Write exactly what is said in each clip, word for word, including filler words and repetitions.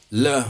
Look,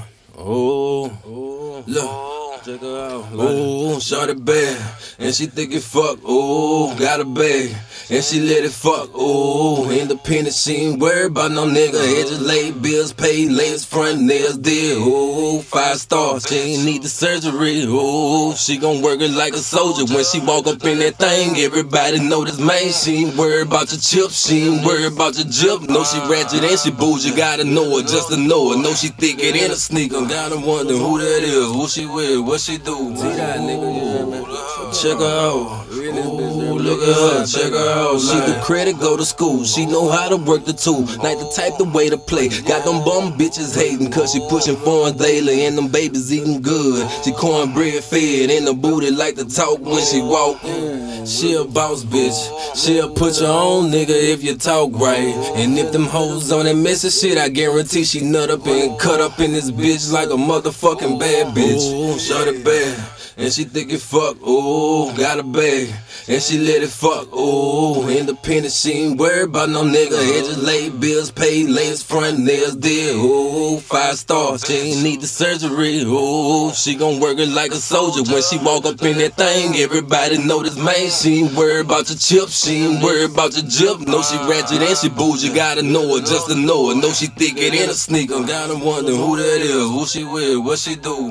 oh, look, check her out. Oh, shawty bad, and she think it fuck. Oh, got a bag, and she let it fuck. Oh, independent, she ain't worried about no nigga. Edges laid, bills paid, latest front nails did. Oh, five stars, she ain't need the surgery. Oh, she gon' work it like a soldier. When she walk up in that thing, everybody know this man. She ain't worried about your chips, she ain't worried about your jip. Know she ratchet and she bougie, gotta know her just to know her. Know she thick it in a sneaker. Gotta wonder who that is, who she with, what she do. See that nigga, you hear me? Check her out. Ooh, look at her, check her out. She the credit, go to school. She know how to work the tool. Like the type the way to play. Got them bum bitches hating, cause she pushing foreign daily. And them babies eating good. She cornbread fed in the booty like to talk when she walk. She a boss bitch. She'll put your own nigga if you talk right. And if them hoes on that messy shit, I guarantee she nut up and cut up in this bitch like a motherfucking bad bitch. Ooh, shawty bad, and she think it fuck. Ooh, got a bag, and she let it fuck. Ooh, independent, she ain't worried about no nigga. Edges laid, bills paid, latest front nails did. Ooh, five stars, she ain't need the surgery. Ooh, she gon' work it like a soldier. When she walk up in that thing, everybody know this man. She ain't worried about your chips, she ain't worried about your jip. Know she ratchet and she bougie, gotta know her just to know her. Know she thick it in a sneaker. Gotta wonder who that is, who she with, what she do.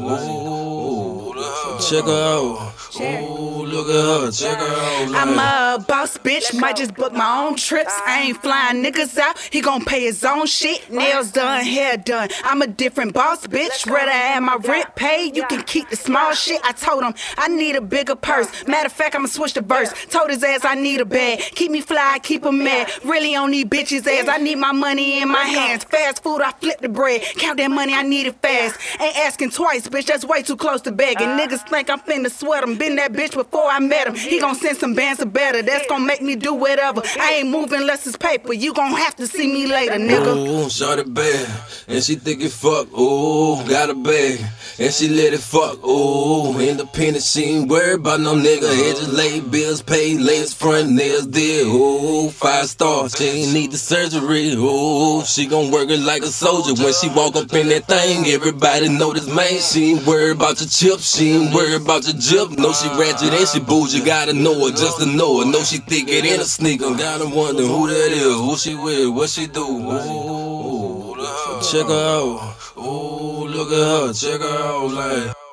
Ooh, check her out. Ooh, look at her, check her out. I'm a boss bitch, might just book my own trips. I ain't flying niggas out, he gon' pay his own shit. Nails done, hair done, I'm a different boss bitch. Rather have my rent paid, you can keep the small shit. I told him I need a bigger purse. Matter of fact, I'ma switch the verse. Told his ass I need a bag, keep me fly, keep him mad. Really on these bitches ass, I need my money in my hands. Fast food, I flip the bread, count that money, I need it fast. Ain't asking twice, bitch, that's way too close to begging. Niggas think I'm finna sweat him, been that bitch before I met him. He gon' send some bands of better, that's gon' make me do whatever. I ain't moving unless it's paper, you gon' have to see me later, nigga. Ooh, shawty bad, and she think it fuck. Ooh, got a bag, and she let it fuck. Ooh, independent, she ain't worried about no nigga. Edges laid, bills paid, latest front nails did. Ooh, five stars, she ain't need the surgery. Ooh, she gon' work it like a soldier. When she walk up in that thing, everybody know this man. She ain't worried about your chips, she ain't worried about your jip. Know she ratchet and she bougie, gotta know her just to know her. Know she thick it in a sneaker. Gotta wonder who that is, who she with, what she do. Ooh, check her out. Ooh, look at her, check her out like.